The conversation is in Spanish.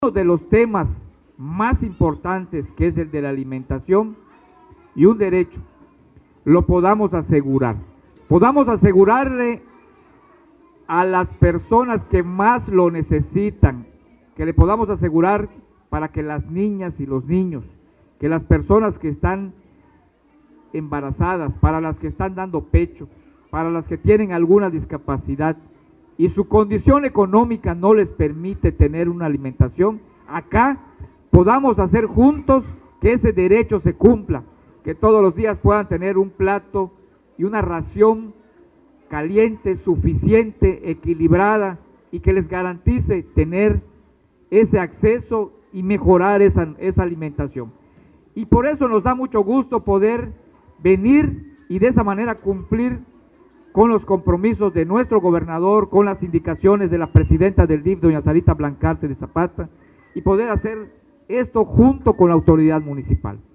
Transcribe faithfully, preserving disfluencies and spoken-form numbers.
uno de los temas más importantes, que es el de la alimentación y un derecho, lo podamos asegurar. Podamos asegurarle a las personas que más lo necesitan, que le podamos asegurar para que las niñas y los niños, que las personas que están embarazadas, para las que están dando pecho, para las que tienen alguna discapacidad y su condición económica no les permite tener una alimentación, acá podamos hacer juntos que ese derecho se cumpla, que todos los días puedan tener un plato y una ración caliente, suficiente, equilibrada y que les garantice tener ese acceso y mejorar esa, esa alimentación. Y por eso nos da mucho gusto poder venir y de esa manera cumplir con los compromisos de nuestro gobernador, con las indicaciones de la presidenta del D I F, doña Sarita Blancarte de Zapata, y poder hacer esto junto con la autoridad municipal.